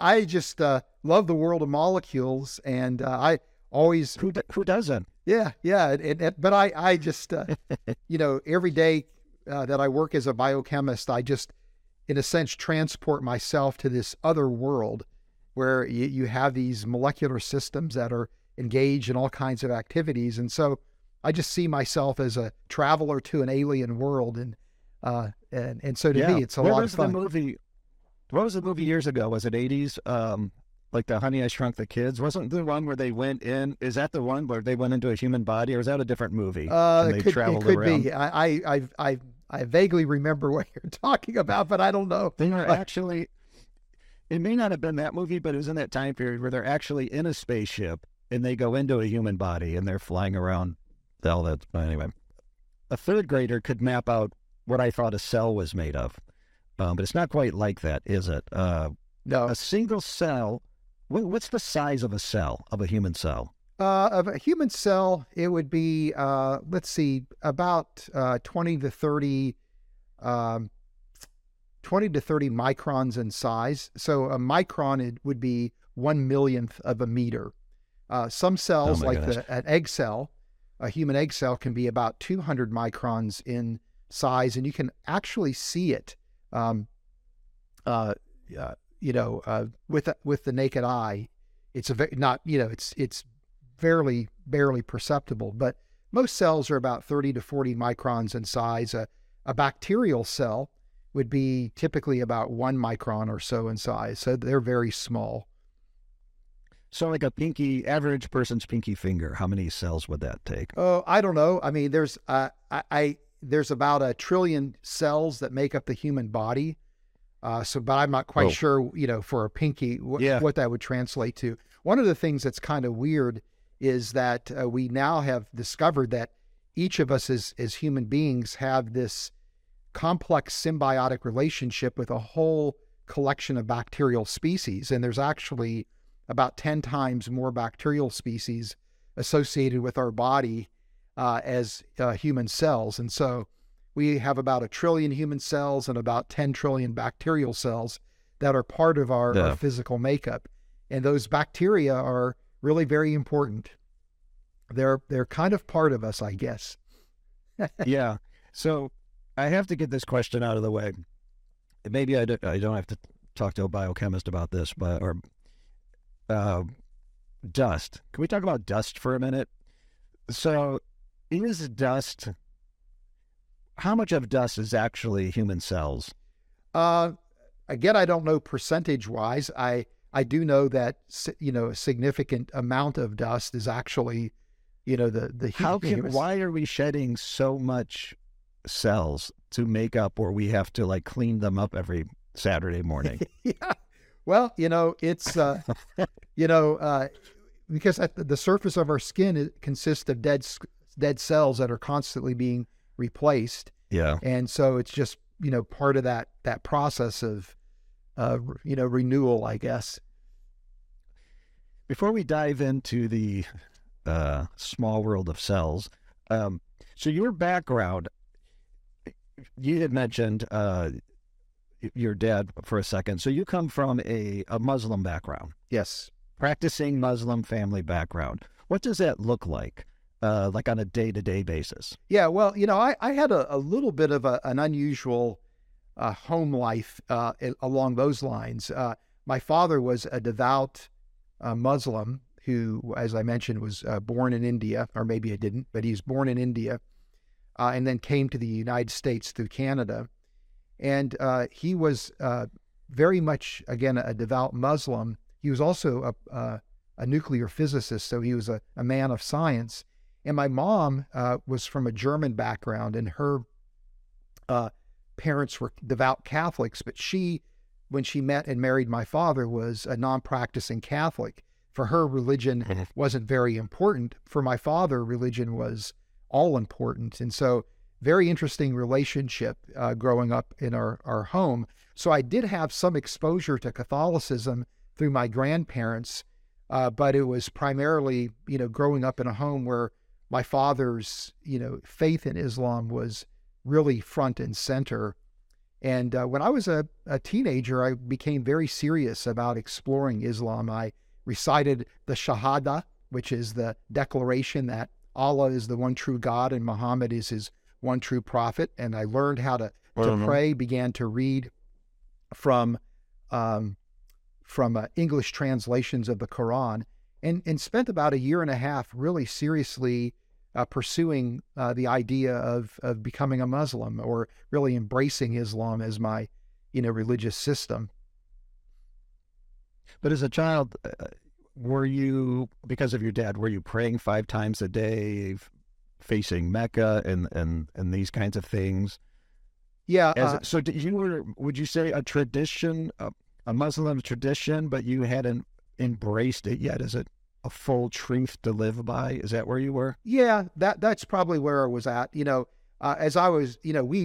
I just love the world of molecules, and I always Who doesn't? yeah. But I just every day that I work as a biochemist, I just in a sense transport myself to this other world where you have these molecular systems that are engaged in all kinds of activities, and so I just see myself as a traveler to an alien world, and so to me, it's a lot of fun. What was the movie years ago? Was it 80s? Like the Honey, I Shrunk the Kids? Wasn't the one where they went in? Is that the one where they went into a human body, or is that a different movie? And they traveled it could around? be. I vaguely remember what you're talking about, but I don't know. They are actually. It may not have been that movie, but it was in that time period where they're actually in a spaceship and they go into a human body and they're flying around. All that. Anyway, a third grader could map out what I thought a cell was made of, but it's not quite like that, is it? No. A single cell. What's the size of a cell, of a human cell? Of a human cell, it would be, let's see, about 20 to 30 microns in size. So a micron, it would be 1/1,000,000th of a meter. Some cells, like an egg cell, a human egg cell, can be about 200 microns in size, and you can actually see it, with the naked eye. It's it's barely perceptible, but most cells are about 30 to 40 microns in size. A bacterial cell would be typically about 1 micron or so in size. So they're very small. So like average person's pinky finger, how many cells would that take? Oh, I don't know. I mean, there's about 1 trillion cells that make up the human body. But I'm not quite sure, for a pinky, what that would translate to. One of the things that's kind of weird is that we now have discovered that each of us as human beings have this complex symbiotic relationship with a whole collection of bacterial species. And there's actually about 10 times more bacterial species associated with our body as human cells. And so we have about 1 trillion human cells and about 10 trillion bacterial cells that are part of our physical makeup. And those bacteria are really very important. They're kind of part of us, I guess. Yeah. So I have to get this question out of the way. Maybe I don't have to talk to a biochemist about this, or dust. Can we talk about dust for a minute? So is dust... How much of dust is actually human cells? Again, I don't know percentage-wise. I do know that a significant amount of dust is actually, Why are we shedding so much cells to make up, or we have to clean them up every Saturday morning? Yeah. Well, it's because at the surface of our skin, it consists of dead cells that are constantly being replaced. Yeah. And so it's just, part of that process of, renewal, I guess. Before we dive into the small world of cells, so your background, you had mentioned your dad for a second. So you come from a Muslim background. Yes. Practicing Muslim family background. What does that look like on a day-to-day basis? Yeah, well, I had a little bit of an unusual home life along those lines. My father was a devout Muslim who, as I mentioned, was born in India, or maybe I didn't, but he was born in India and then came to the United States through Canada. And he was very much, again, a devout Muslim. He was also a nuclear physicist, so he was a man of science. And my mom was from a German background, and her parents were devout Catholics, but when she met and married my father, was a non-practicing Catholic. For her, religion wasn't very important. For my father, religion was all important. And so very interesting relationship growing up in our home. So I did have some exposure to Catholicism through my grandparents, but it was primarily, growing up in a home where my father's, faith in Islam was really front and center. And when I was a teenager, I became very serious about exploring Islam. I recited the Shahada, which is the declaration that Allah is the one true God and Muhammad is his one true prophet. And I learned how to pray, began to read from English translations of the Quran, and spent about a year and a half really seriously pursuing the idea of becoming a Muslim, or really embracing Islam as my, religious system. But as a child, were you, because of your dad, were you praying 5 times a day, facing Mecca and these kinds of things? Yeah. So would you say a tradition, a Muslim tradition, but you hadn't embraced it yet as a full truth to live by? Is that where you were? Yeah, that's probably where I was at. As I was,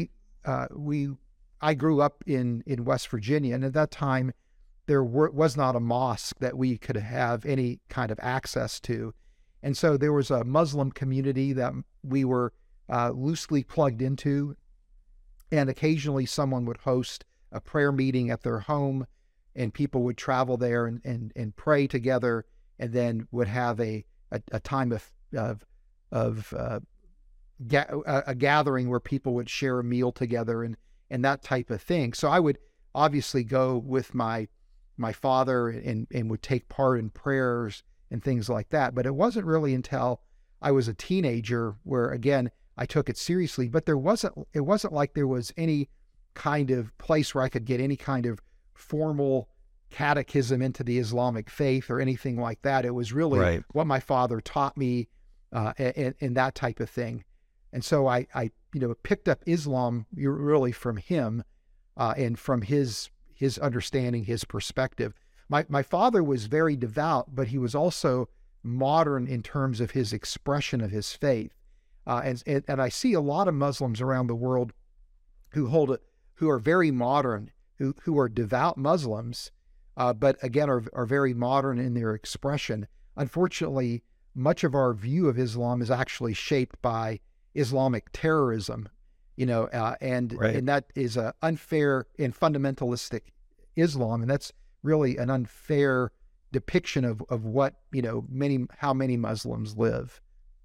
I grew up in West Virginia, and at that time there was not a mosque that we could have any kind of access to. And so there was a Muslim community that we were loosely plugged into, and occasionally someone would host a prayer meeting at their home, and people would travel there and pray together, and then would have a time of a gathering where people would share a meal together and that type of thing. So I would obviously go with my father and would take part in prayers and things like that. But it wasn't really until I was a teenager where, again, I took it seriously. But it wasn't like there was any kind of place where I could get any kind of formal catechism into the Islamic faith or anything like that. It was really what my father taught me, and that type of thing. And so I picked up Islam really from him, and from his understanding, his perspective. My father was very devout, but he was also modern in terms of his expression of his faith. And I see a lot of Muslims around the world who are very modern, who are devout Muslims, but again are very modern in their expression. Unfortunately, much of our view of Islam is actually shaped by Islamic terrorism, and that is a unfair and fundamentalistic Islam, and that's really an unfair depiction of what how many Muslims live.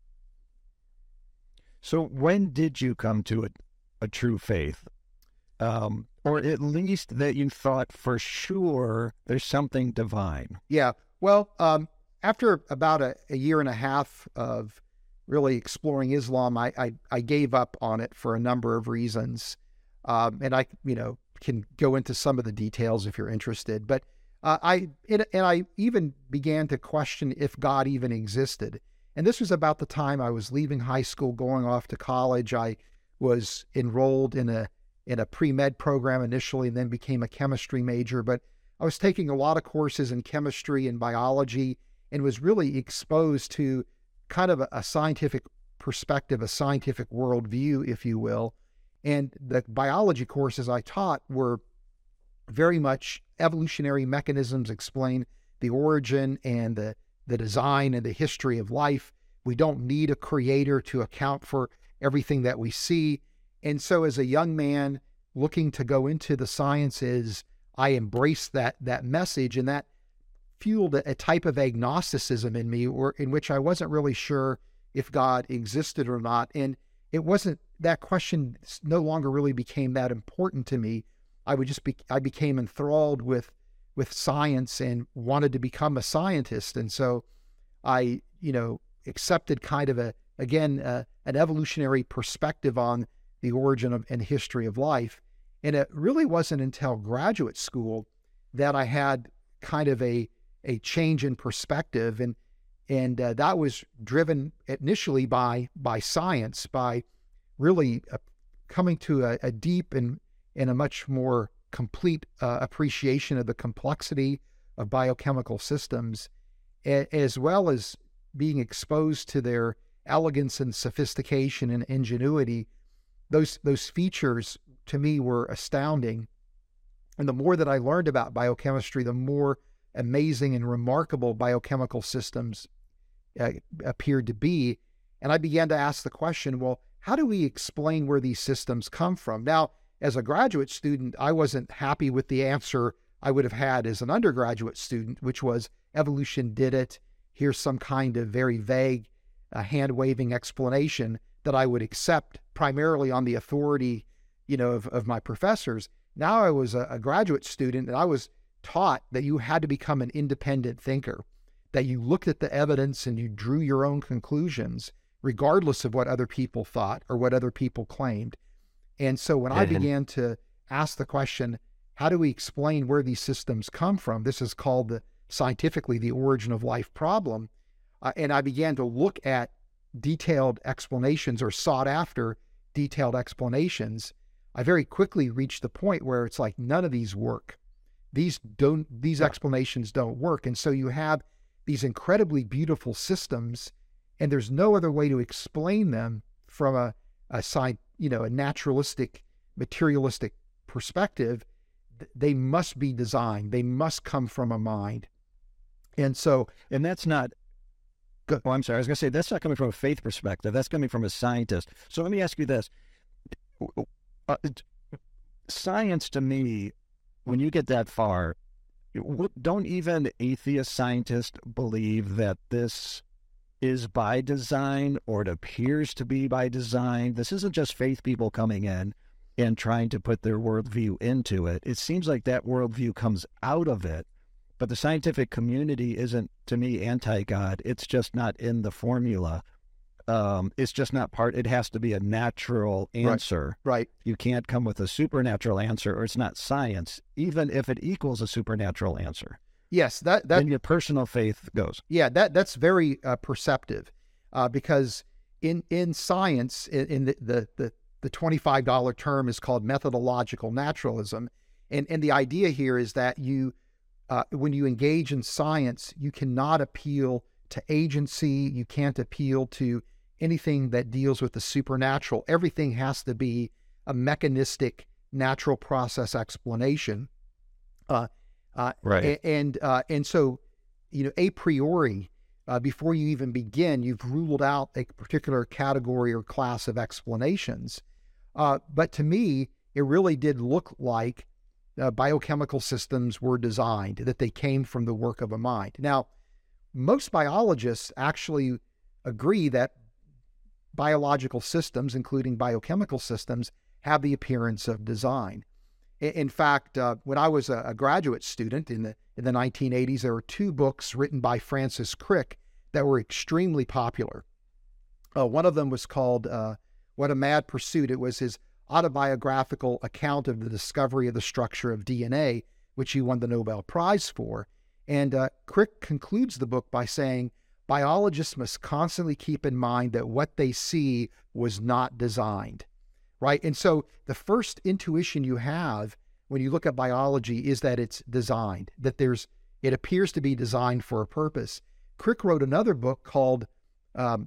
So when did you come to a true faith? Or at least that you thought for sure there's something divine? Yeah. Well, after about a year and a half of really exploring Islam, I gave up on it for a number of reasons. And I, can go into some of the details if you're interested. But I even began to question if God even existed. And this was about the time I was leaving high school, going off to college. I was enrolled in a pre-med program initially, and then became a chemistry major. But I was taking a lot of courses in chemistry and biology, and was really exposed to kind of a scientific perspective, a scientific worldview, if you will. And the biology courses I taught were very much evolutionary mechanisms, explain the origin and the design and the history of life. We don't need a creator to account for everything that we see. And so as a young man looking to go into the sciences, I embraced that message, and that fueled a type of agnosticism in me, or in which I wasn't really sure if God existed or not. And it wasn't, that question no longer really became that important to me. I became enthralled with science and wanted to become a scientist. And so I, accepted kind of an evolutionary perspective on the origin of and history of life. And it really wasn't until graduate school that I had kind of a change in perspective. And that was driven initially by science, by really coming to a deep and a much more complete appreciation of the complexity of biochemical systems, as well as being exposed to their elegance and sophistication and ingenuity. Those features to me were astounding. And the more that I learned about biochemistry, the more amazing and remarkable biochemical systems appeared to be. And I began to ask the question, well, how do we explain where these systems come from? Now, as a graduate student, I wasn't happy with the answer I would have had as an undergraduate student, which was evolution did it. Here's some kind of very vague, hand-waving explanation that I would accept primarily on the authority, of my professors. Now I was a graduate student, and I was taught that you had to become an independent thinker, that you looked at the evidence and you drew your own conclusions, regardless of what other people thought or what other people claimed. And so when I began to ask the question, how do we explain where these systems come from? This is called scientifically the origin of life problem. And I began to look at detailed explanations, or sought after detailed explanations. I very quickly reached the point where it's like, none of these work. These explanations don't work. And so you have these incredibly beautiful systems, and there's no other way to explain them from a naturalistic, materialistic perspective. They must be designed. They must come from a mind. And that's not, I'm sorry, I was going to say, that's not coming from a faith perspective. That's coming from a scientist. So let me ask you this. Science, to me, when you get that far, don't even atheist scientists believe that this is by design, or it appears to be by design? This isn't just faith people coming in and trying to put their worldview into it. It seems like that worldview comes out of it, but the scientific community isn't, to me, anti-God. It's just not in the formula. It's just not part. It has to be a natural answer. Right. You can't come with a supernatural answer, or it's not science, even if it equals a supernatural answer. Yes, then your personal faith goes. Yeah, that's very perceptive, because in science, in the $25 term is called methodological naturalism, and the idea here is that when you engage in science, you cannot appeal to agency. You can't appeal to anything that deals with the supernatural. Everything has to be a mechanistic, natural process explanation. Right. And so, a priori, before you even begin, you've ruled out a particular category or class of explanations. But to me, it really did look like biochemical systems were designed, that they came from the work of a mind. Now, most biologists actually agree that biological systems, including biochemical systems, have the appearance of design. In fact, when I was a graduate student in the 1980s, there were two books written by Francis Crick that were extremely popular. One of them was called What a Mad Pursuit. It was his autobiographical account of the discovery of the structure of DNA, which he won the Nobel Prize for. And Crick concludes the book by saying, biologists must constantly keep in mind that what they see was not designed, right? And so the first intuition you have when you look at biology is that it's designed, that it appears to be designed for a purpose. Crick wrote another book called On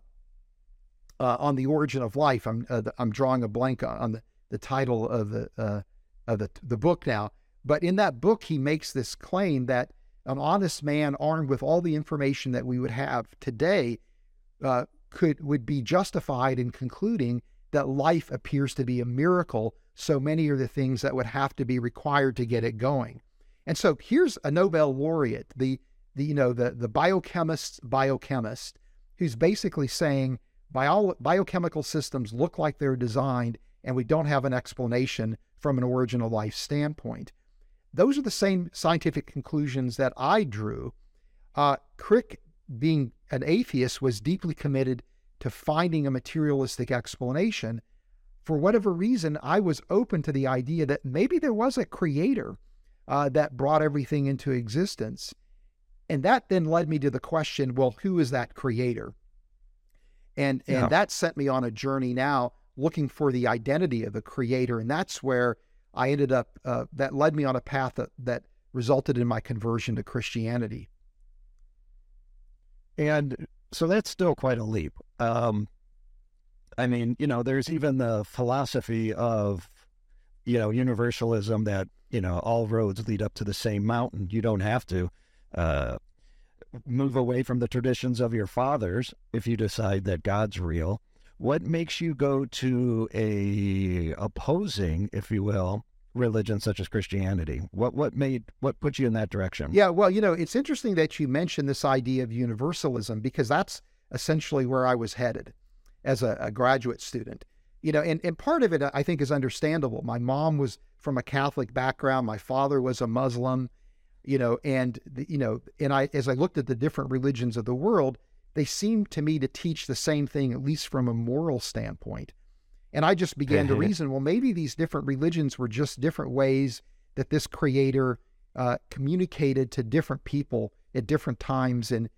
the Origin of Life. I'm drawing a blank on the title of the book now, but in that book he makes this claim that an honest man armed with all the information that we would have today would be justified in concluding that life appears to be a miracle. So many are the things that would have to be required to get it going. And so here's a Nobel laureate, the biochemist's biochemist, who's basically saying biochemical systems look like they're designed, and we don't have an explanation from an origin of life standpoint. Those are the same scientific conclusions that I drew. Crick, being an atheist, was deeply committed to finding a materialistic explanation. For whatever reason, I was open to the idea that maybe there was a creator that brought everything into existence. And that then led me to the question, well, who is that creator? And that sent me on a journey now looking for the identity of the creator. And that's where I ended up, that led me on a path that resulted in my conversion to Christianity. And so that's still quite a leap. I mean, there's even the philosophy of, universalism that, all roads lead up to the same mountain. You don't have to move away from the traditions of your fathers if you decide that God's real, What makes you go to a opposing, if you will, religion such as Christianity? What put you in that direction? Yeah, well, it's interesting that you mentioned this idea of universalism, because that's essentially where I was headed as a graduate student. And part of it, I think, is understandable. My mom was from a Catholic background. My father was a Muslim, and as I looked at the different religions of the world, they seemed to me to teach the same thing, at least from a moral standpoint. And I just began to reason, well, maybe these different religions were just different ways that this creator communicated to different people at different times in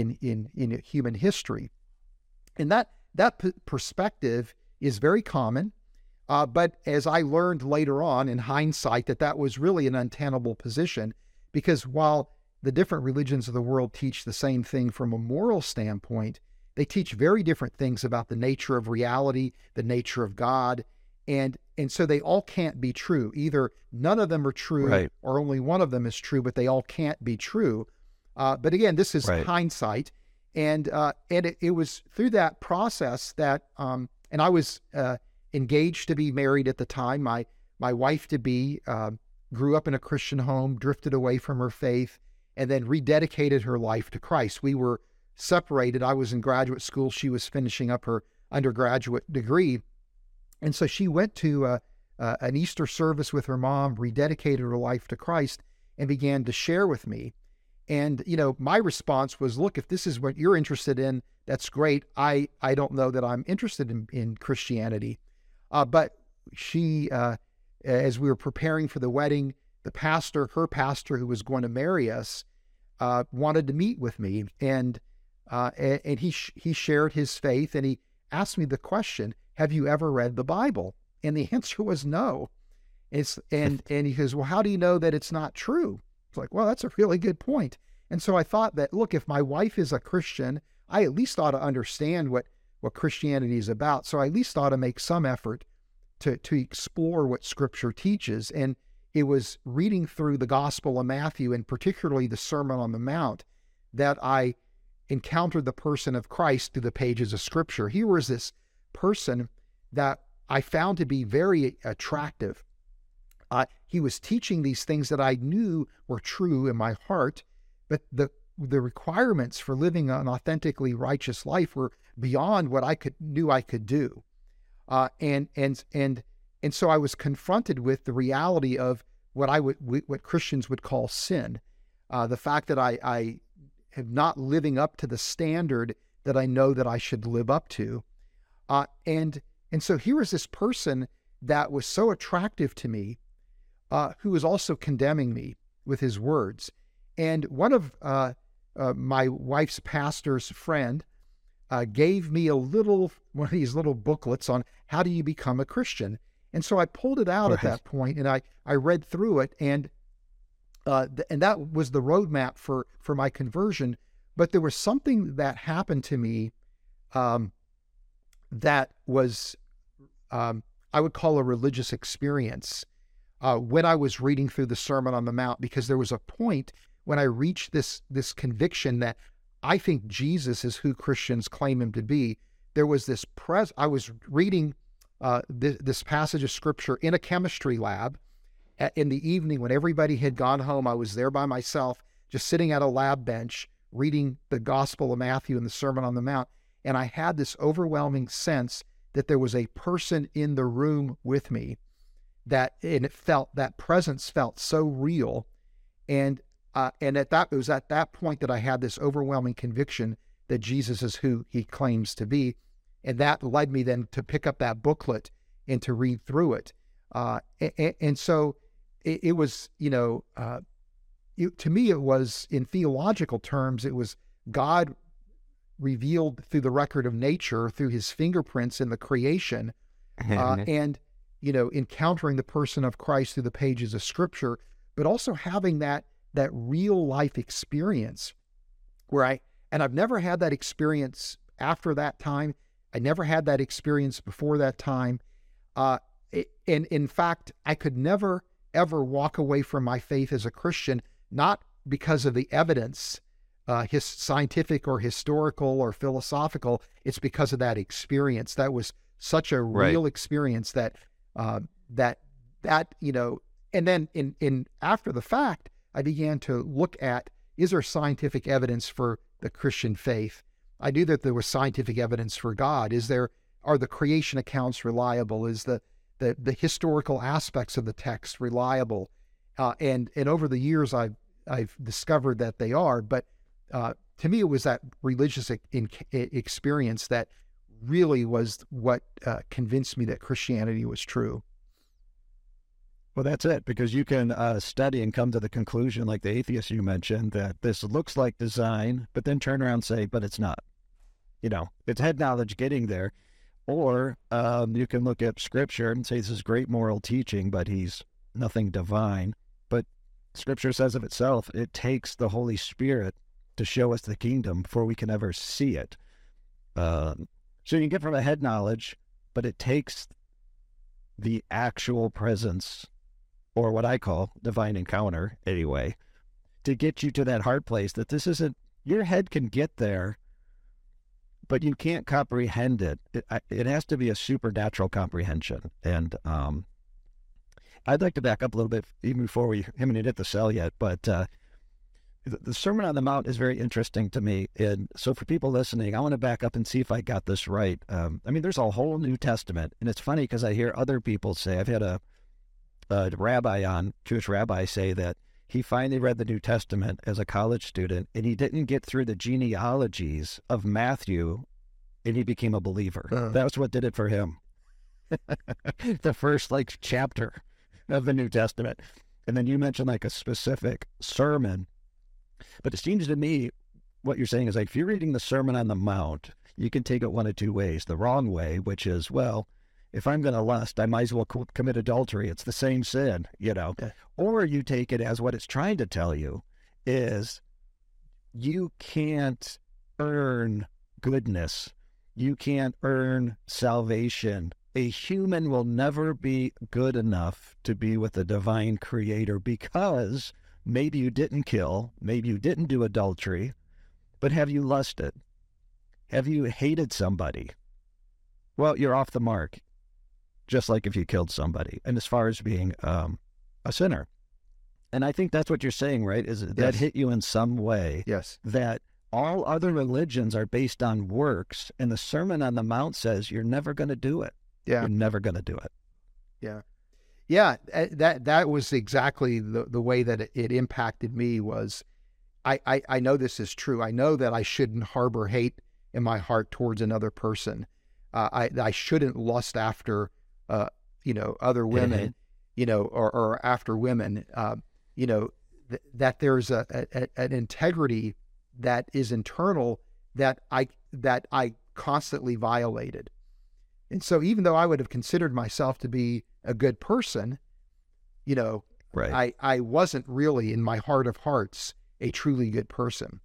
human history. And that perspective is very common. But as I learned later on in hindsight, that was really an untenable position, because while the different religions of the world teach the same thing from a moral standpoint, they teach very different things about the nature of reality, the nature of God. And so they all can't be true. Either none of them are true, right, or only one of them is true, but they all can't be true. But again, this is right, hindsight. And it was through that process that, and I was engaged to be married at the time. My wife-to-be grew up in a Christian home, drifted away from her faith, and then rededicated her life to Christ. We were separated. I was in graduate school. She was finishing up her undergraduate degree. And so she went to an Easter service with her mom, rededicated her life to Christ, and began to share with me. And, my response was, look, if this is what you're interested in, that's great. I don't know that I'm interested in Christianity. But she, as we were preparing for the wedding, her pastor who was going to marry us, wanted to meet with me. And he shared his faith, and he asked me the question, have you ever read the Bible? And the answer was no. And he goes, well, how do you know that it's not true? It's like, well, that's a really good point. And so I thought that, look, if my wife is a Christian, I at least ought to understand what Christianity is about. So I at least ought to make some effort to explore what Scripture teaches. And it was reading through the Gospel of Matthew, and particularly the Sermon on the Mount, that I encountered the person of Christ through the pages of Scripture. Here was this person that I found to be very attractive. He was teaching these things that I knew were true in my heart, but the requirements for living an authentically righteous life were beyond what I knew I could do. And so I was confronted with the reality of what Christians would call sin. The fact that I am not living up to the standard that I know that I should live up to. And so here was this person that was so attractive to me, who was also condemning me with his words. And one of my wife's pastor's friend gave me one of these little booklets on how do you become a Christian. And so I pulled it out at that point, and I read through it, and that was the roadmap for my conversion. But there was something that happened to me that was, I would call a religious experience when I was reading through the Sermon on the Mount, because there was a point when I reached this conviction that I think Jesus is who Christians claim him to be. There was this I was reading this passage of Scripture in a chemistry lab in the evening when everybody had gone home. I was there by myself, just sitting at a lab bench, reading the Gospel of Matthew and the Sermon on the Mount. And I had this overwhelming sense that there was a person in the room with me, that presence felt so real. And it was at that point that I had this overwhelming conviction that Jesus is who he claims to be. And that led me then to pick up that booklet and to read through it. And so it was, to me, it was, in theological terms, it was God revealed through the record of nature, through his fingerprints in the creation, and, encountering the person of Christ through the pages of Scripture, but also having that real life experience and I've never had that experience after that time. I never had that experience before that time. And in fact, I could never, ever walk away from my faith as a Christian, not because of the evidence his scientific or historical or philosophical. It's because of that experience. That was such a real experience that and then in after the fact, I began to look at, is there scientific evidence for the Christian faith? I knew that there was scientific evidence for God. Are the creation accounts reliable? Is the historical aspects of the text reliable? And over the years, I've discovered that they are. But to me, it was that religious experience that really was what convinced me that Christianity was true. Well, that's it, because you can study and come to the conclusion, like the atheist you mentioned, that this looks like design, but then turn around and say, but it's not. It's head knowledge getting there. Or you can look at Scripture and say this is great moral teaching, but he's nothing divine. But Scripture says of itself, it takes the Holy Spirit to show us the kingdom before we can ever see it. So you can get from a head knowledge, but it takes the actual presence, or what I call divine encounter anyway, to get you to that hard place that this isn't, your head can get there, but you can't comprehend it. It has to be a supernatural comprehension. And I'd like to back up a little bit, even before we haven't hit the cell yet, but the Sermon on the Mount is very interesting to me. And so for people listening, I want to back up and see if I got this right. There's a whole New Testament, and it's funny because I hear other people say, I've had a Jewish rabbi say that he finally read the New Testament as a college student, and he didn't get through the genealogies of Matthew, and he became a believer. That's what did it for him. The first chapter of the New Testament. And then you mentioned a specific sermon. But it seems to me what you're saying is if you're reading the Sermon on the Mount, you can take it one of two ways. The wrong way, which is, well, if I'm going to lust, I might as well commit adultery. It's the same sin, Okay. Or you take it as what it's trying to tell you is you can't earn goodness. You can't earn salvation. A human will never be good enough to be with the divine creator because maybe you didn't kill, maybe you didn't do adultery, but have you lusted? Have you hated somebody? Well, you're off the mark. Just like if you killed somebody, and as far as being a sinner. And I think that's what you're saying, right? Is that hit you in some way? Yes. That all other religions are based on works, and the Sermon on the Mount says you're never going to do it. Yeah. You're never going to do it. Yeah. Yeah, that was exactly the way that it impacted me. Was I know this is true. I know that I shouldn't harbor hate in my heart towards another person. I shouldn't lust after other women, or after women, that there's an integrity that is internal that I constantly violated. And so even though I would have considered myself to be a good person, right. I wasn't really in my heart of hearts a truly good person.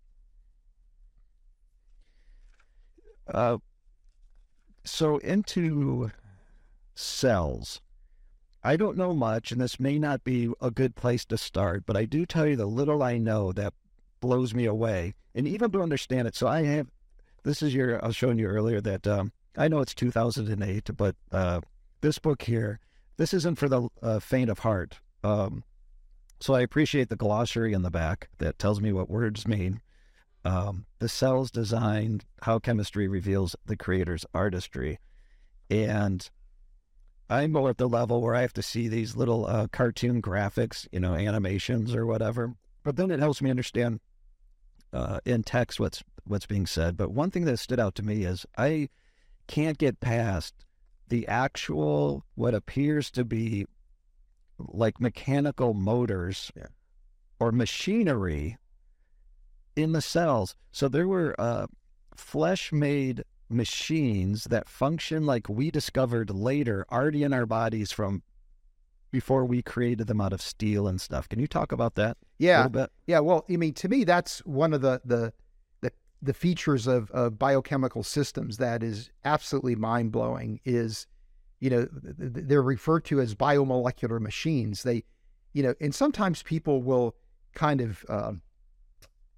So into cells, I don't know much, and this may not be a good place to start, but I do tell you the little I know that blows me away, and even to understand it. So I was showing you earlier that I know it's 2008, but this book here, this isn't for the faint of heart. So I appreciate the glossary in the back that tells me what words mean. The cells designed, how chemistry reveals the creator's artistry. And I'm more at the level where I have to see these little cartoon graphics, animations or whatever. But then it helps me understand in text what's being said. But one thing that stood out to me is I can't get past the actual, what appears to be like mechanical motors or machinery in the cells. So there were flesh-made machines that function like we discovered later, already in our bodies from before we created them out of steel and stuff. Can you talk about that a little bit? Yeah. Well, to me, that's one of the features of biochemical systems that is absolutely mind-blowing is, they're referred to as biomolecular machines. They, and sometimes people will kind of,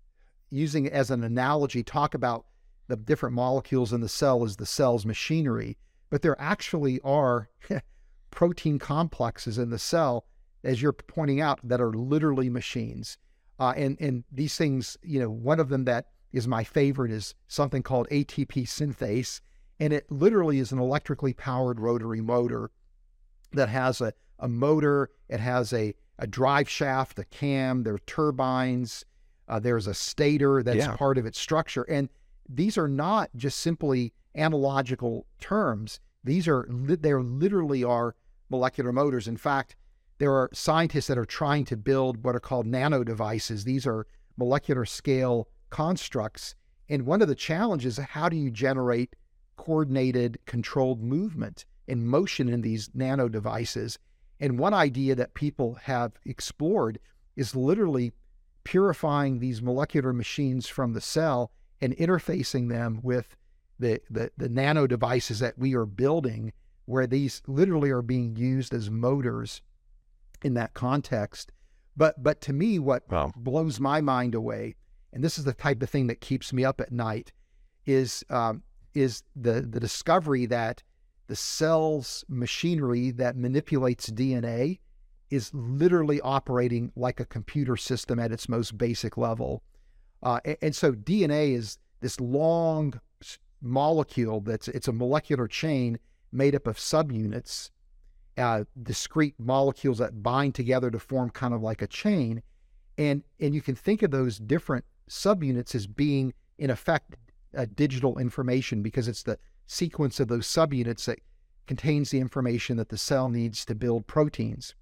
using it as an analogy, talk about the different molecules in the cell as the cell's machinery, but there actually are protein complexes in the cell, as you're pointing out, that are literally machines. And these things, one of them that is my favorite is something called ATP synthase. And it literally is an electrically powered rotary motor that has a motor. It has a drive shaft, a cam, there are turbines. There's a stator that's part of its structure. And these are not just simply analogical terms. They literally are molecular motors. In fact, there are scientists that are trying to build what are called nano devices. These are molecular scale constructs. And one of the challenges is, how do you generate coordinated, controlled movement and motion in these nano devices? And one idea that people have explored is literally purifying these molecular machines from the cell and interfacing them with the nano devices that we are building, where these literally are being used as motors in that context. But to me, what blows my mind away, and this is the type of thing that keeps me up at night, is the discovery that the cell's machinery that manipulates DNA is literally operating like a computer system at its most basic level. And so DNA is this long molecule it's a molecular chain made up of subunits, discrete molecules that bind together to form kind of like a chain. And you can think of those different subunits as being, in effect, digital information, because it's the sequence of those subunits that contains the information that the cell needs to build proteins.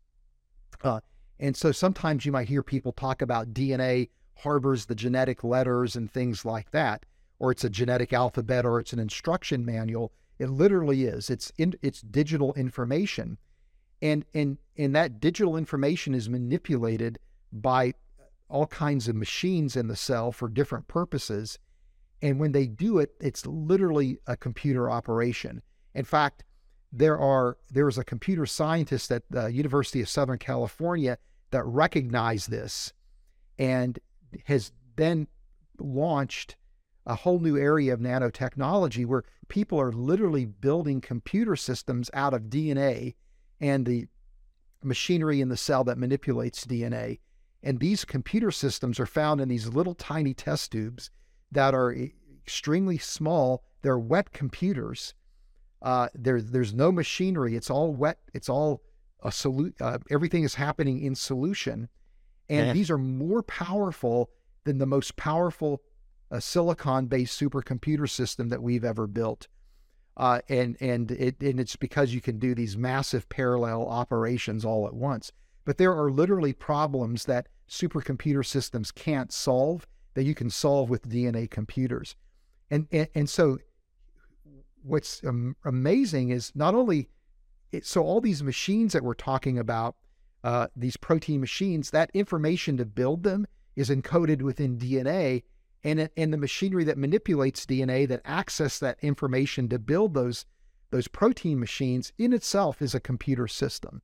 And so sometimes you might hear people talk about DNA harbors the genetic letters and things like that, or it's a genetic alphabet, or it's an instruction manual. It literally is. It's digital information. And that digital information is manipulated by all kinds of machines in the cell for different purposes. And when they do it, it's literally a computer operation. In fact, there is a computer scientist at the University of Southern California that recognized this and has then launched a whole new area of nanotechnology where people are literally building computer systems out of DNA and the machinery in the cell that manipulates DNA. And these computer systems are found in these little tiny test tubes that are extremely small. They're wet computers. There's no machinery. It's all wet. It's all everything is happening in solution. And these are more powerful than the most powerful silicon-based supercomputer system that we've ever built. And it's because you can do these massive parallel operations all at once. But there are literally problems that supercomputer systems can't solve that you can solve with DNA computers. And so what's amazing is not only, so all these machines that we're talking about, these protein machines, that information to build them is encoded within DNA, and the machinery that manipulates DNA that access that information to build those protein machines in itself is a computer system.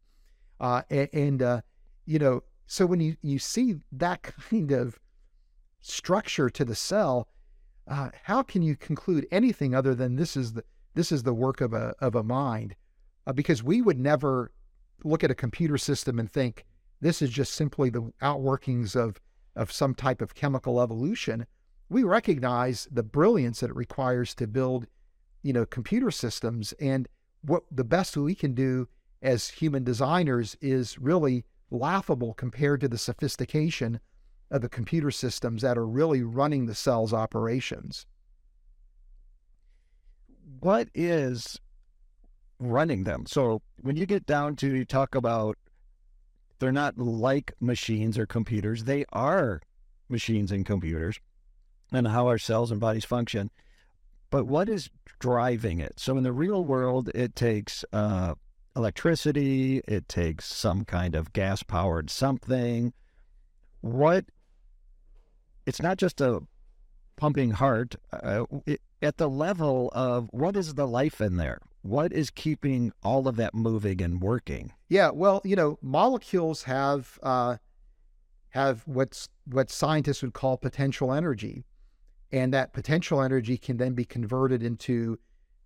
So when you see that kind of structure to the cell, how can you conclude anything other than this is the work of a mind? Because we would never look at a computer system and think this is just simply the outworkings of some type of chemical evolution. We recognize the brilliance that it requires to build, computer systems, and what the best we can do as human designers is really laughable compared to the sophistication of the computer systems that are really running the cell's operations. What is running them? So when you get down to, you talk about they're not like machines or computers, they are machines and computers, and how our cells and bodies function. But what is driving it? So in the real world, it takes electricity, it takes some kind of gas-powered something. It's not just a pumping heart. At the level of what is the life in there? What is keeping all of that moving and working? Yeah, well, molecules have have what scientists would call potential energy, and that potential energy can then be converted into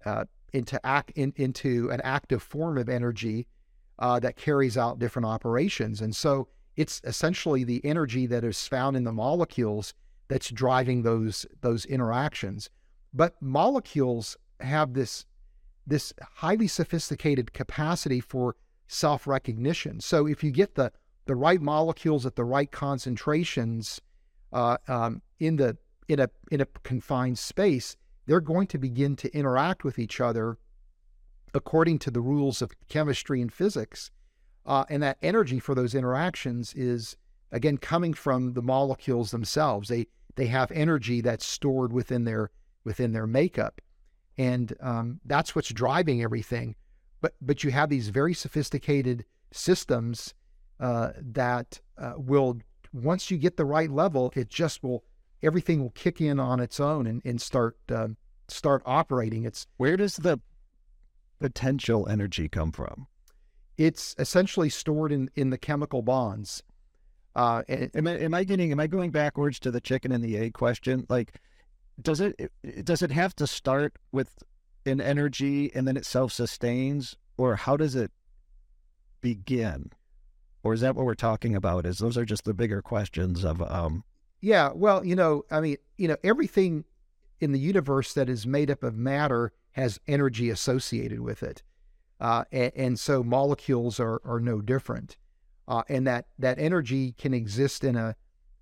an active form of energy that carries out different operations. And so it's essentially the energy that is found in the molecules that's driving those interactions. But molecules have this highly sophisticated capacity for self-recognition. So if you get the right molecules at the right concentrations in a confined space, they're going to begin to interact with each other according to the rules of chemistry and physics. And that energy for those interactions is, again, coming from the molecules themselves. They have energy that's stored within their makeup. And that's what's driving everything. But you have these very sophisticated systems that will, once you get the right level, everything will kick in on its own and start operating. Where does the potential energy come from? It's essentially stored in the chemical bonds. Am I going backwards to the chicken and the egg question? Like, does it have to start with an energy and then it self-sustains, or how does it begin? Or is that what we're talking about? Those are just the bigger questions of Yeah, well, everything in the universe that is made up of matter has energy associated with it. And so molecules are no different. And that energy can exist or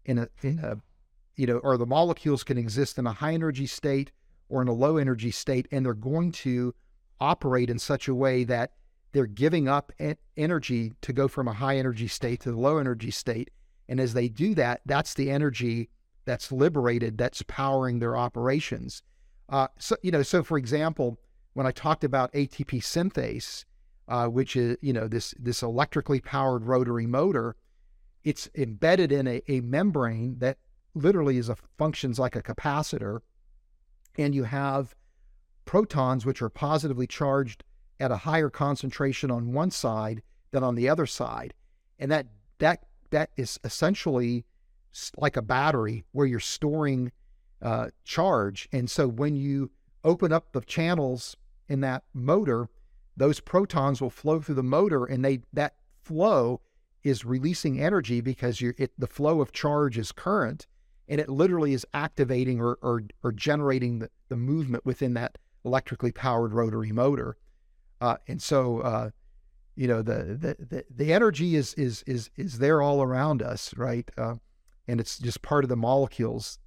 the molecules can exist in a high energy state or in a low energy state, and they're going to operate in such a way that they're giving up energy to go from a high energy state to the low energy state. And as they do that, that's the energy that's liberated, that's powering their operations. So for example, when I talked about ATP synthase, which is, this electrically powered rotary motor, it's embedded in a membrane that literally functions like a capacitor. And you have protons, which are positively charged at a higher concentration on one side than on the other side. And that is essentially like a battery where you're storing charge. And so when you open up the channels in that motor, those protons will flow through the motor, and that flow is releasing energy because the flow of charge is current, and it literally is activating or generating the movement within that electrically powered rotary motor. And so the energy is there all around us, right? And it's just part of the molecules.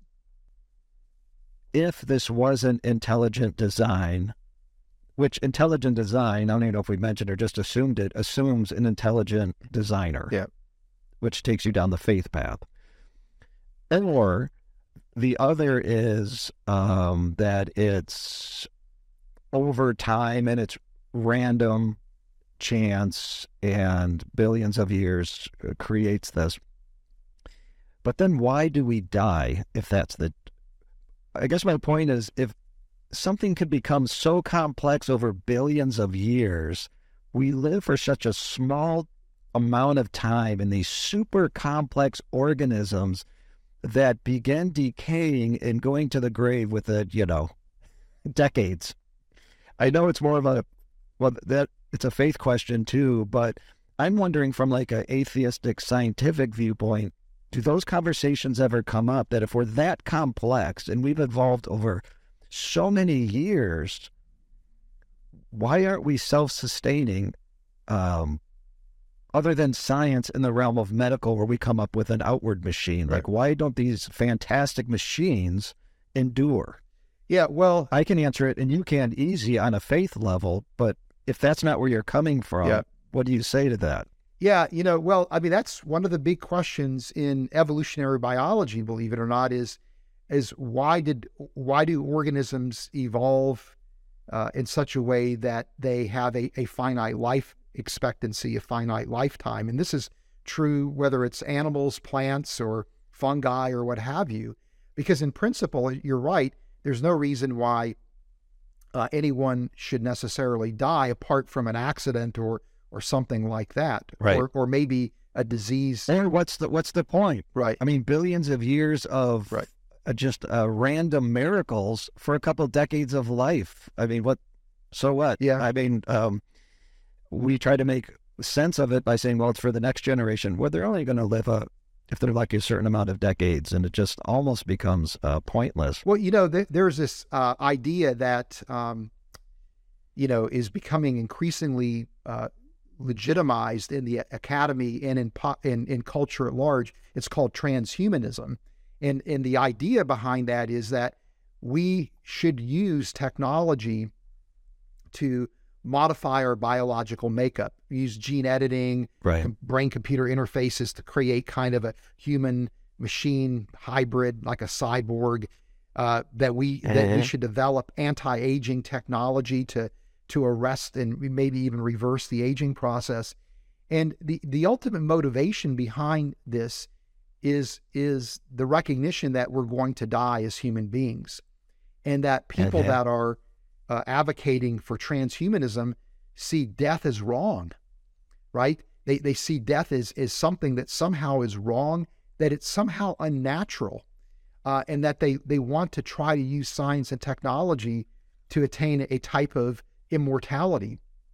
If this wasn't intelligent design, which intelligent design, I don't even know if we mentioned or just assumed it, assumes an intelligent designer, yeah, which takes you down the faith path. Or the other is that it's over time and it's random chance and billions of years creates this. But then why do we die if that's I guess my point is, if something could become so complex over billions of years, we live for such a small amount of time in these super complex organisms that begin decaying and going to the grave with decades. I know it's more of it's a faith question too, but I'm wondering from like an atheistic scientific viewpoint, do those conversations ever come up that if we're that complex and we've evolved over so many years, why aren't we self-sustaining other than science in the realm of medical where we come up with an outward machine? Right. Like, why don't these fantastic machines endure? Yeah, well, I can answer it and you can easy on a faith level, but if that's not where you're coming from, what do you say to that? Yeah, well, I mean, that's one of the big questions in evolutionary biology, believe it or not, is why do organisms evolve in such a way that they have a finite life expectancy, a finite lifetime? And this is true whether it's animals, plants, or fungi, or what have you, because in principle, you're right, there's no reason why anyone should necessarily die apart from an accident or or something like that, right? Or maybe a disease. Or what's the point? Right. I mean, billions of years of right. Just random miracles for a couple decades of life. I mean, so what? Yeah. I mean, we try to make sense of it by saying, well, it's for the next generation. Well, they're only going to live if they're lucky, a certain amount of decades, and it just almost becomes pointless. Well, there's this idea that, is becoming increasingly legitimized in the academy and in culture at large. It's called transhumanism. And the idea behind that is that we should use technology to modify our biological makeup, use gene editing, right. Brain-computer interfaces to create kind of a human-machine hybrid, like a cyborg, that we should develop anti-aging technology to arrest and maybe even reverse the aging process. And the ultimate motivation behind this is the recognition that we're going to die as human beings, and that people that are advocating for transhumanism see death as wrong, right? They see death as something that somehow is wrong, that it's somehow unnatural, and that they want to try to use science and technology to attain a type of immortality,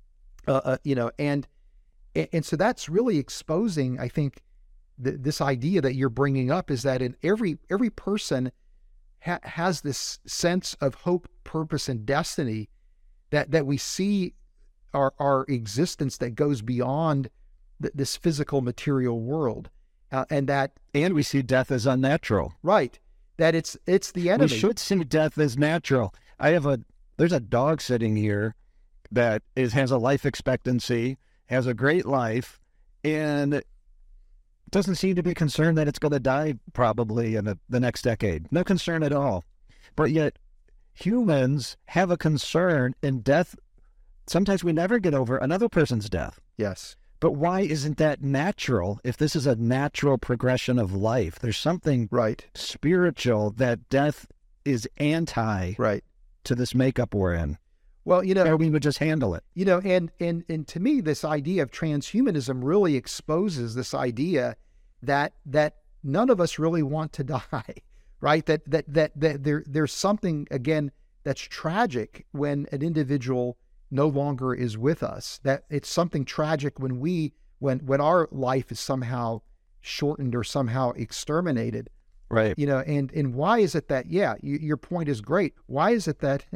and so that's really exposing, I think, this idea that you're bringing up, is that in every person has this sense of hope, purpose, and destiny, that we see our existence that goes beyond this physical material world, and we see death as unnatural. Right. That it's the enemy. We should see death as natural. There's a dog sitting here that has a life expectancy, has a great life, and doesn't seem to be concerned that it's going to die probably in the next decade. No concern at all. But yet humans have a concern in death. Sometimes we never get over another person's death. Yes. But why isn't that natural? If this is a natural progression of life, there's something spiritual that death is anti to this makeup we're in. Well, or we would just handle it. And to me, this idea of transhumanism really exposes this idea that none of us really want to die, right? That there's something, again, that's tragic when an individual no longer is with us. That it's something tragic when our life is somehow shortened or somehow exterminated. Right. And why is it that, your point is great. Why is it that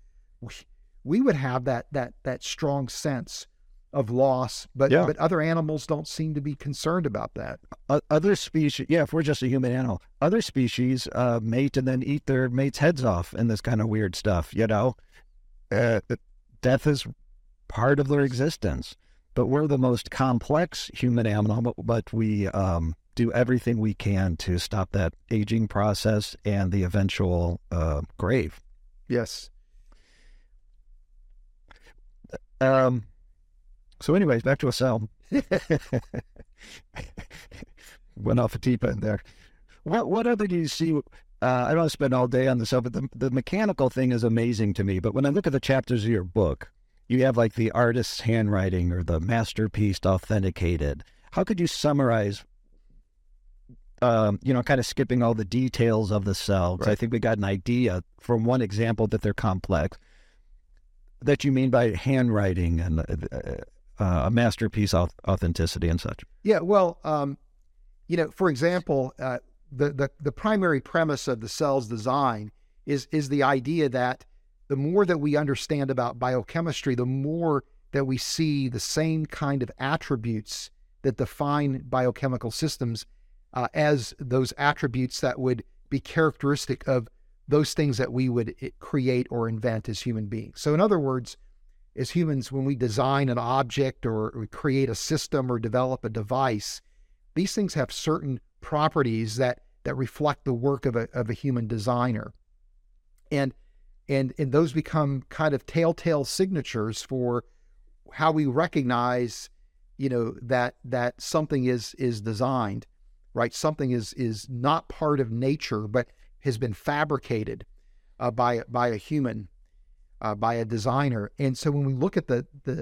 we would have that strong sense of loss, but other animals don't seem to be concerned about that. Other species, if we're just a human animal, other species mate and then eat their mates' heads off and this kind of weird stuff, Death is part of their existence, but we're the most complex human animal, but we do everything we can to stop that aging process and the eventual grave. Yes. So anyways, back to a cell. Went off a deep end there. What other do you see? I don't want to spend all day on the cell, but the mechanical thing is amazing to me. But when I look at the chapters of your book, you have like the artist's handwriting or the masterpiece authenticated. How could you summarize, kind of skipping all the details of the cell? Because I think we got an idea from one example that they're complex. That you mean by handwriting and a masterpiece authenticity and such? Yeah, well, for example, the primary premise of the cell's design is the idea that the more that we understand about biochemistry, the more that we see the same kind of attributes that define biochemical systems as those attributes that would be characteristic of those things that we would create or invent as human beings. So in other words, as humans, when we design an object or we create a system or develop a device, these things have certain properties that reflect the work of a human designer. And those become kind of telltale signatures for how we recognize, that something is designed, right? Something is not part of nature, but has been fabricated by a human, by a designer. And so when we look at the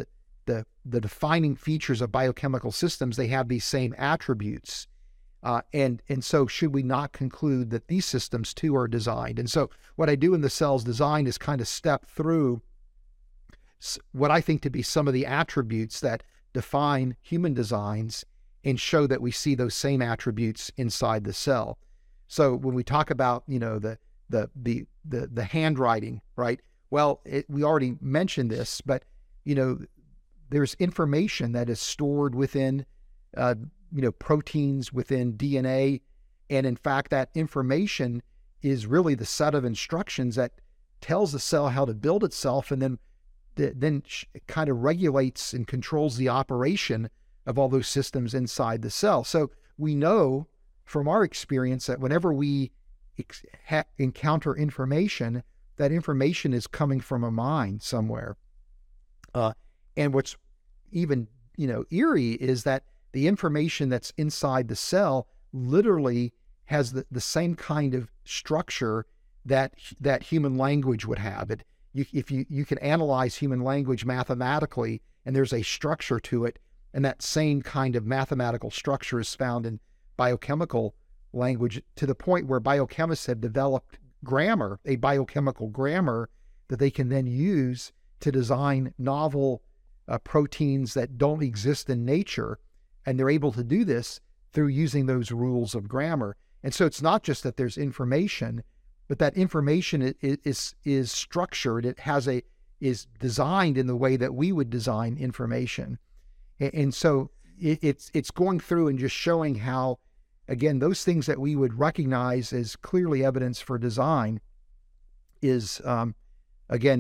the defining features of biochemical systems, they have these same attributes. And so should we not conclude that these systems too are designed? And so what I do in the cells design is kind of step through what I think to be some of the attributes that define human designs and show that we see those same attributes inside the cell. So when we talk about, the handwriting, right? Well, we already mentioned this, but, there's information that is stored within, proteins, within DNA. And in fact, that information is really the set of instructions that tells the cell how to build itself, and then kind of regulates and controls the operation of all those systems inside the cell. So we know from our experience that whenever we encounter information, that information is coming from a mind somewhere. And what's even, eerie is that the information that's inside the cell literally has the same kind of structure that human language would have. If you can analyze human language mathematically, and there's a structure to it, and that same kind of mathematical structure is found in biochemical language, to the point where biochemists have developed grammar, a biochemical grammar that they can then use to design novel proteins that don't exist in nature. And they're able to do this through using those rules of grammar. And so it's not just that there's information, but that information is structured. It is designed in the way that we would design information. And so it's going through and just showing how, again, those things that we would recognize as clearly evidence for design is, again,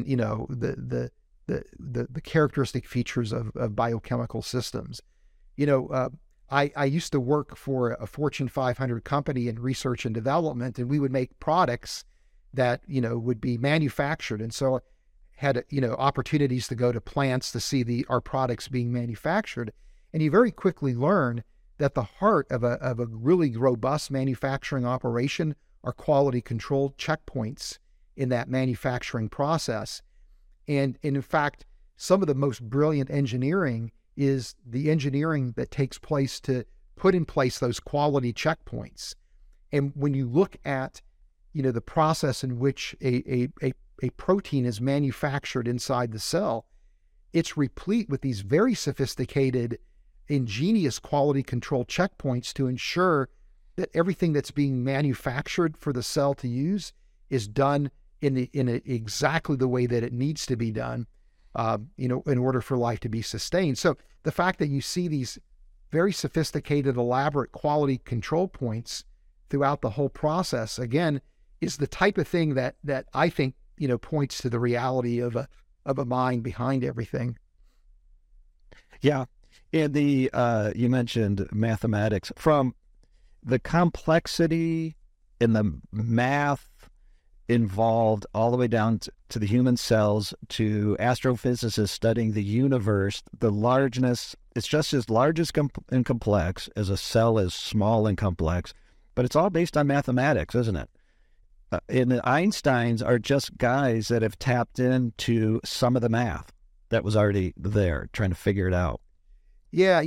the characteristic features of biochemical systems. I used to work for a Fortune 500 company in research and development, and we would make products that, would be manufactured. And so had, opportunities to go to plants to see our products being manufactured. And you very quickly learn that the heart of a really robust manufacturing operation are quality control checkpoints in that manufacturing process. And in fact, some of the most brilliant engineering is the engineering that takes place to put in place those quality checkpoints. And when you look at, the process in which a protein is manufactured inside the cell, it's replete with these very sophisticated, ingenious quality control checkpoints to ensure that everything that's being manufactured for the cell to use is done in exactly the way that it needs to be done, in order for life to be sustained. So the fact that you see these very sophisticated, elaborate quality control points throughout the whole process, again, is the type of thing that I think, points to the reality of a mind behind everything. Yeah. And you mentioned mathematics. From the complexity in the math involved all the way down to the human cells, to astrophysicists studying the universe, the largeness, it's just as large and complex as a cell is small and complex, but it's all based on mathematics, isn't it? And the Einsteins are just guys that have tapped into some of the math that was already there, trying to figure it out. Yeah,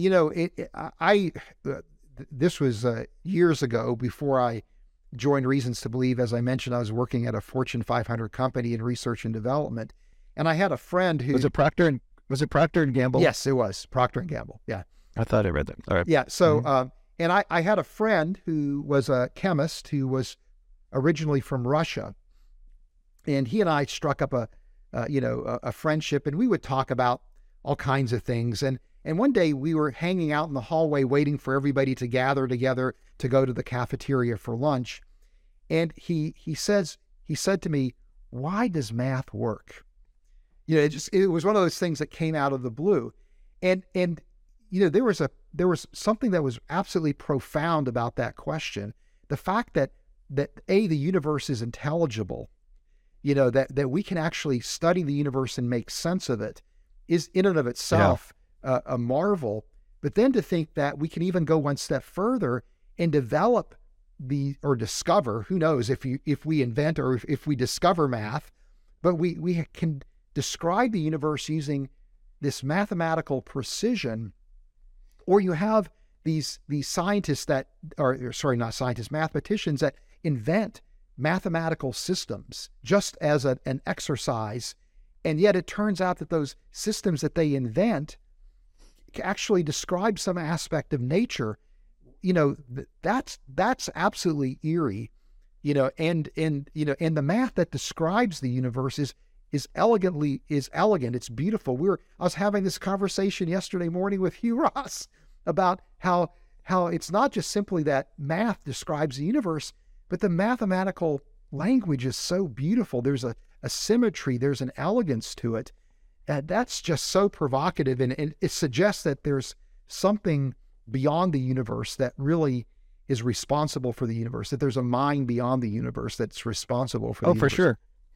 this was years ago, before I joined Reasons to Believe. As I mentioned, I was working at a Fortune 500 company in research and development, and I had a friend who was it Procter and Gamble? Yes, it was Procter and Gamble. Yeah, I thought I read that. All right. Yeah. So, and I had a friend who was a chemist who was originally from Russia, and he and I struck up a friendship, and we would talk about all kinds of things. And one day we were hanging out in the hallway waiting for everybody to gather together to go to the cafeteria for lunch. And he said to me, "Why does math work?" It was one of those things that came out of the blue. And there was something that was absolutely profound about that question. The fact that the universe is intelligible, that we can actually study the universe and make sense of it, is in and of itself a marvel. But then to think that we can even go one step further and develop or discover, who knows if we invent or if we discover math, but we can describe the universe using this mathematical precision, or you have these scientists that are, sorry, not scientists, mathematicians that invent mathematical systems just as an exercise. And yet it turns out that those systems that they invent actually describe some aspect of nature. That's absolutely eerie, and the math that describes the universe is elegant. It's beautiful. I was having this conversation yesterday morning with Hugh Ross about how it's not just simply that math describes the universe, but the mathematical language is so beautiful. There's a symmetry, there's an elegance to it. That's just so provocative, and it suggests that there's something beyond the universe that really is responsible for the universe, that there's a mind beyond the universe that's responsible for the universe. For sure.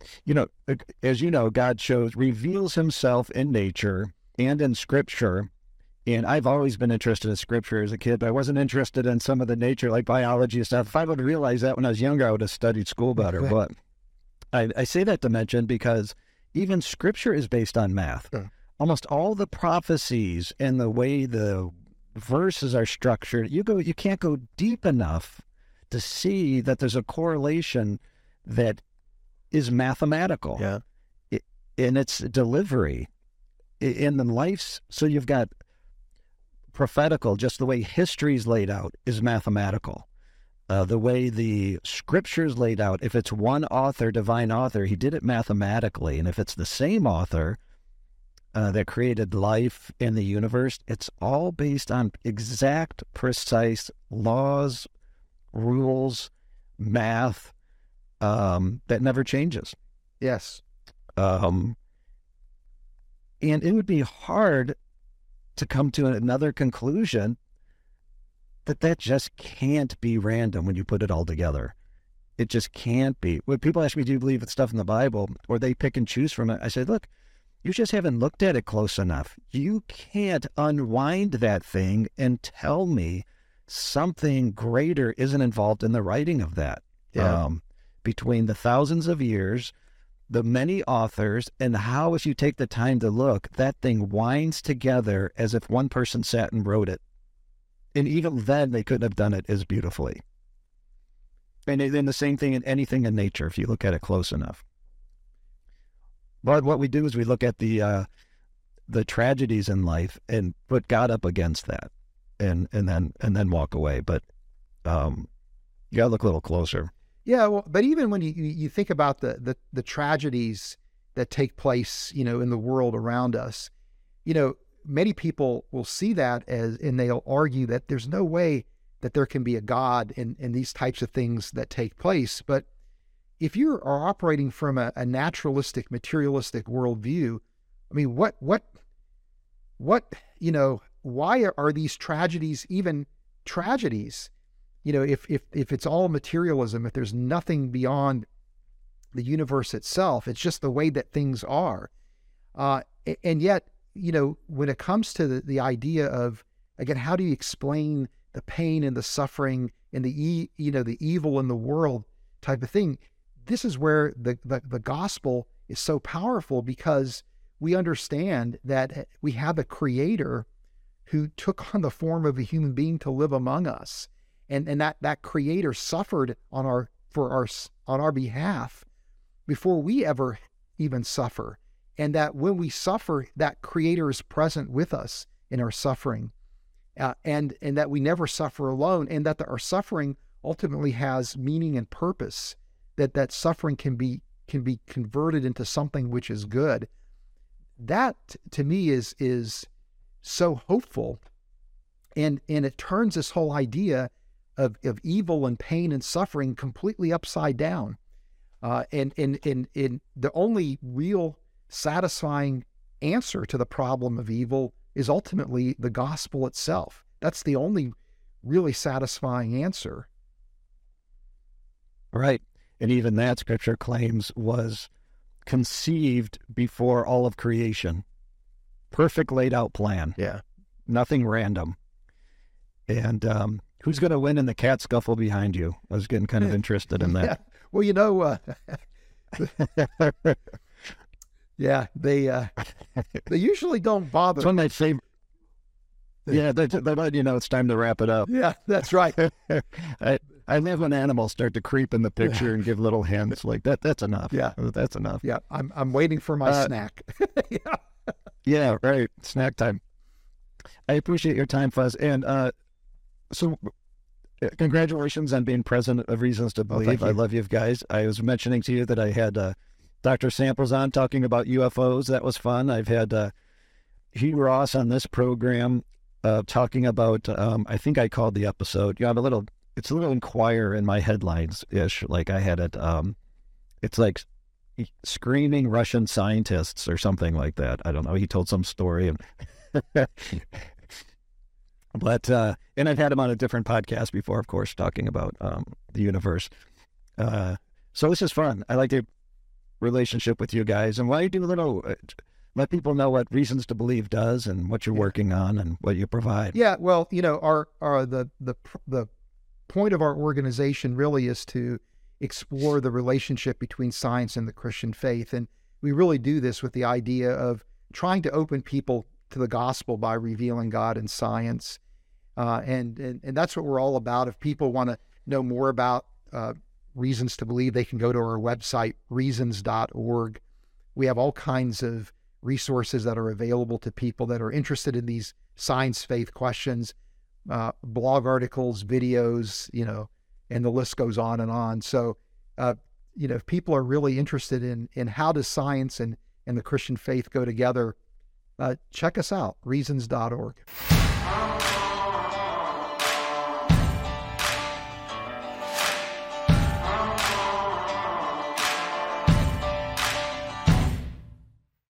As you know, God reveals himself in nature and in Scripture. And I've always been interested in Scripture as a kid, but I wasn't interested in some of the nature, like biology and stuff. If I would have realized that when I was younger, I would have studied school better. But I say that to mention because even Scripture is based on math. Almost all the prophecies and the way the verses are structured, you can't go deep enough to see that there's a correlation that is mathematical in its delivery, in the lives. So you've got prophetical, just the way history is laid out is mathematical. The way the Scripture's laid out, if it's one author, divine author, he did it mathematically. And if it's the same author that created life in the universe, it's all based on exact, precise laws, rules, math that never changes. Yes. And it would be hard to come to another conclusion that just can't be random when you put it all together. It just can't be. When people ask me, do you believe it's stuff in the Bible, or they pick and choose from it, I say, look, you just haven't looked at it close enough. You can't unwind that thing and tell me something greater isn't involved in the writing of that. Yeah. Between the thousands of years, the many authors, and how, if you take the time to look, that thing winds together as if one person sat and wrote it. And even then, they couldn't have done it as beautifully. And then the same thing in anything in nature, if you look at it close enough. But what we do is we look at the tragedies in life and put God up against that, and then walk away. But you gotta look a little closer. Yeah, well, but even when you think about the tragedies that take place, in the world around us, many people will see that and they'll argue that there's no way that there can be a God in these types of things that take place. But if you are operating from a naturalistic, materialistic worldview, I mean, what, why are these tragedies even tragedies? If it's all materialism, if there's nothing beyond the universe itself, it's just the way that things are. And yet, when it comes to the idea of, again, how do you explain the pain and the suffering and the evil in the world type of thing, this is where the gospel is so powerful, because we understand that we have a creator who took on the form of a human being to live among us. And that creator suffered on our behalf before we ever even suffer. And that when we suffer, that creator is present with us in our suffering, and that we never suffer alone, and that our suffering ultimately has meaning and purpose, that suffering can be converted into something which is good. That to me is so hopeful. And it turns this whole idea of evil and pain and suffering completely upside down. And the only real satisfying answer to the problem of evil is ultimately the gospel itself. That's the only really satisfying answer. Right. And even that, Scripture claims, was conceived before all of creation. Perfect laid out plan. Yeah. Nothing random. And who's going to win in the cat scuffle behind you? I was getting kind of interested in that. Yeah. Well, Yeah, they usually don't bother. It's one of my favorite. Yeah, they let you know it's time to wrap it up. Yeah, that's right. I love when animals start to creep in the picture and give little hints like that. That's enough. Yeah, that's enough. Yeah, I'm waiting for my snack. Yeah. Yeah, right. Snack time. I appreciate your time, Fuzz. And so congratulations on being president of Reasons to Believe. I love you guys. I was mentioning to you that I had Dr. Samples on talking about UFOs. That was fun. I've had Hugh Ross on this program talking about, I think I called the episode, it's a little Inquirer in my headlines-ish. Like I had it, it's like screaming Russian scientists or something like that. I don't know. He told some story. But and I've had him on a different podcast before, of course, talking about the universe. So this is fun. I like the relationship with you guys. And why don't you do a little, let people know what Reasons to Believe does and what you're working on and what you provide. Yeah, well, the point of our organization really is to explore the relationship between science and the Christian faith. And we really do this with the idea of trying to open people to the gospel by revealing God in science. And that's what we're all about. If people want to know more about Reasons to Believe, they can go to our website, reasons.org. We have all kinds of resources that are available to people that are interested in these science faith questions, blog articles, videos, and the list goes on and on. So, if people are really interested in how does science and the Christian faith go together, check us out, reasons.org.